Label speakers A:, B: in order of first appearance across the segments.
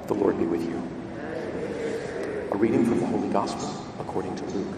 A: The Lord be with you. A reading from the Holy Gospel according to Luke.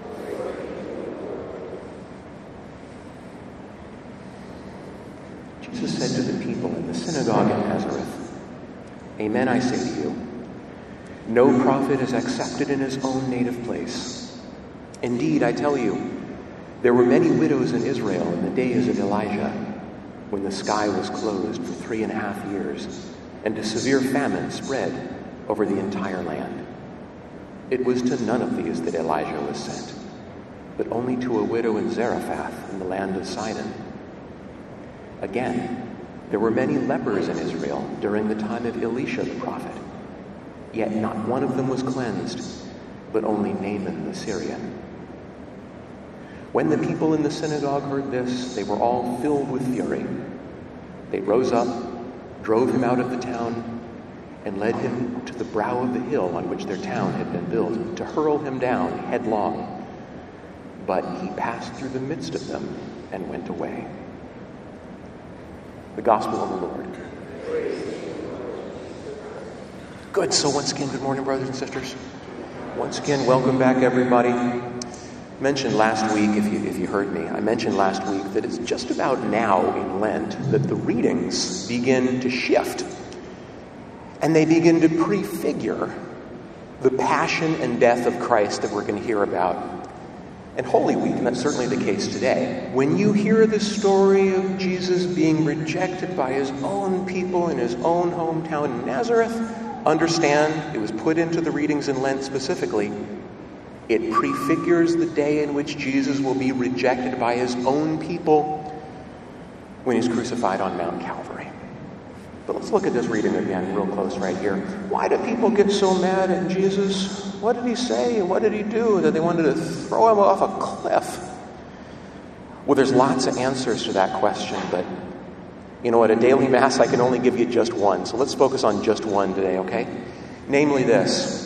A: Jesus said to the people in the synagogue in Nazareth, "Amen, I say to you, no prophet is accepted in his own native place. Indeed, I tell you, there were many widows in Israel in the days of Elijah, when the sky was closed for 3.5 years, and a severe famine spread over the entire land. It was to none of these that Elijah was sent, but only to a widow in Zarephath in the land of Sidon. Again, there were many lepers in Israel during the time of Elisha the prophet, yet not one of them was cleansed, but only Naaman the Syrian." When the people in the synagogue heard this, they were all filled with fury. They rose up, drove him out of the town, and led him to the brow of the hill on which their town had been built, to hurl him down headlong. But he passed through the midst of them and went away. The Gospel of the Lord. Good. So once again, good morning, brothers and sisters. Once again, welcome back, everybody. I mentioned last week, if you heard me, I mentioned last week that it's just about now in Lent that the readings begin to shift. And they begin to prefigure the passion and death of Christ that we're going to hear about in Holy Week, and that's certainly the case today. When you hear the story of Jesus being rejected by his own people in his own hometown in Nazareth, understand it was put into the readings in Lent specifically. It prefigures the day in which Jesus will be rejected by his own people when he's crucified on Mount Calvary. But let's look at this reading again real close right here. Why do people get so mad at Jesus? What did he say and what did he do that they wanted to throw him off a cliff? Well, there's lots of answers to that question, but you know, at a daily mass, I can only give you just one. So let's focus on just one today, okay? Namely this.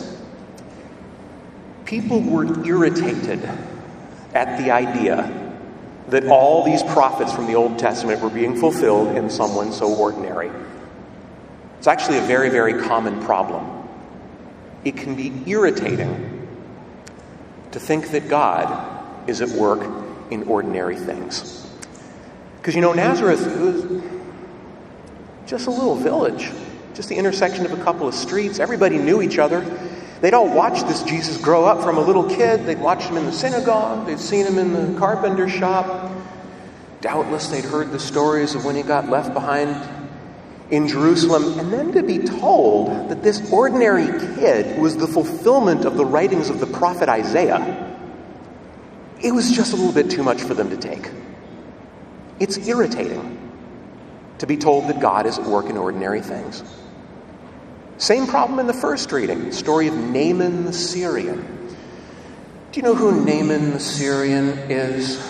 A: People were irritated at the idea that all these prophets from the Old Testament were being fulfilled in someone so ordinary. It's actually a very, very common problem. It can be irritating to think that God is at work in ordinary things. Because, you know, Nazareth was just a little village, just the intersection of a couple of streets. Everybody knew each other. They'd all watched this Jesus grow up from a little kid. They'd watched him in the synagogue. They'd seen him in the carpenter shop. Doubtless they'd heard the stories of when he got left behind in Jerusalem. And then to be told that this ordinary kid was the fulfillment of the writings of the prophet Isaiah, it was just a little bit too much for them to take. It's irritating to be told that God is at work in ordinary things. Same problem in the first reading, the story of Naaman the Syrian. Do you know who Naaman the Syrian is?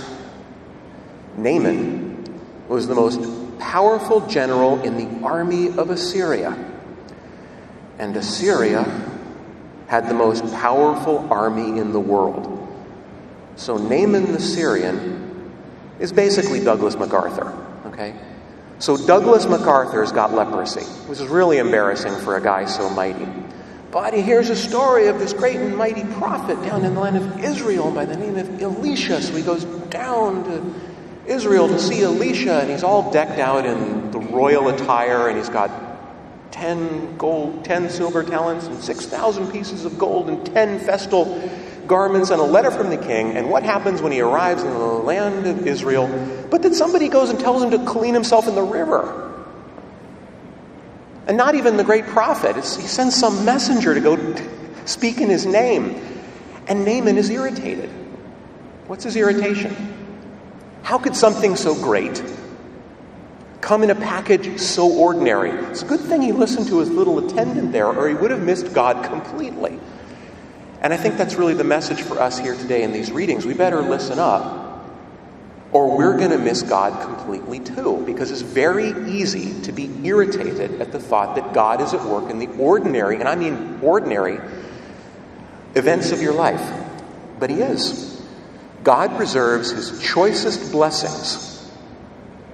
A: Naaman was the most powerful general in the army of Assyria. And Assyria had the most powerful army in the world. So Naaman the Syrian is basically Douglas MacArthur, okay? So Douglas MacArthur's got leprosy, which is really embarrassing for a guy so mighty. But he hears a story of this great and mighty prophet down in the land of Israel by the name of Elisha. So he goes down to Israel to see Elisha, and he's all decked out in the royal attire, and he's got 10 silver talents and 6,000 pieces of gold and 10 festal garments and a letter from the king. And what happens when he arrives in the land of Israel? But that somebody goes and tells him to clean himself in the river. And not even the great prophet. He sends some messenger to go speak in his name. And Naaman is irritated. What's his irritation? How could something so great come in a package so ordinary? It's a good thing he listened to his little attendant there, or he would have missed God completely. And I think that's really the message for us here today in these readings. We better listen up, or we're going to miss God completely too, because it's very easy to be irritated at the thought that God is at work in the ordinary, and I mean ordinary, events of your life. But he is. God preserves his choicest blessings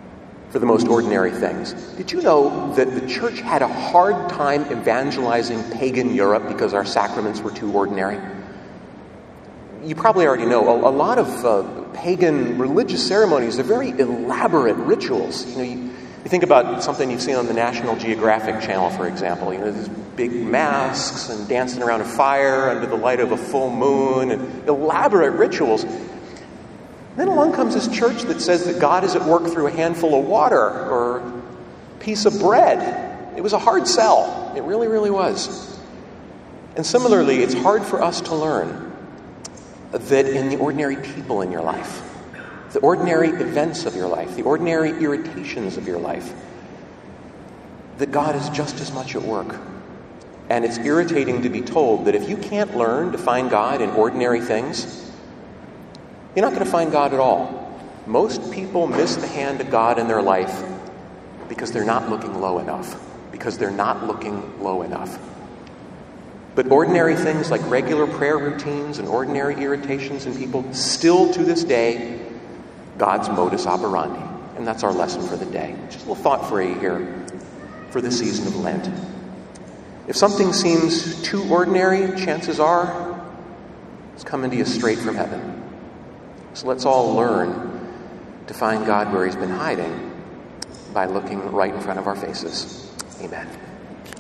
A: for the most ordinary things. Did you know that the church had a hard time evangelizing pagan Europe because our sacraments were too ordinary? You probably already know, a lot of pagan religious ceremonies are very elaborate rituals. You think about something you've seen on the National Geographic Channel, for example. These big masks and dancing around a fire under the light of a full moon and elaborate rituals. Then along comes this church that says that God is at work through a handful of water or a piece of bread. It was a hard sell. It really, really was. And similarly, it's hard for us to learn that in the ordinary people in your life, the ordinary events of your life, the ordinary irritations of your life, that God is just as much at work. And it's irritating to be told that if you can't learn to find God in ordinary things, you're not going to find God at all. Most people miss the hand of God in their life because they're not looking low enough. Because they're not looking low enough. But ordinary things like regular prayer routines and ordinary irritations in people, still to this day, God's modus operandi. And that's our lesson for the day. Just a little thought for you here for the season of Lent. If something seems too ordinary, chances are it's coming to you straight from heaven. So let's all learn to find God where He's been hiding by looking right in front of our faces. Amen.